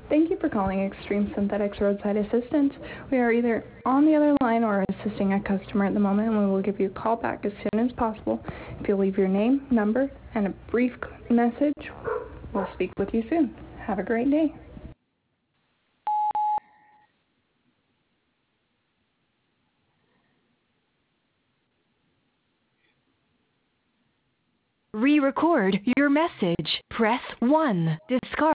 Thank you for calling Extreme Synthetics Roadside Assistance. We are either on the other line or assisting a customer at the moment, and we will give you a call back as soon as possible. If you'll leave your name, number, and a brief message, we'll speak with you soon. Have a great day. Re-record your message. Press 1. Discard.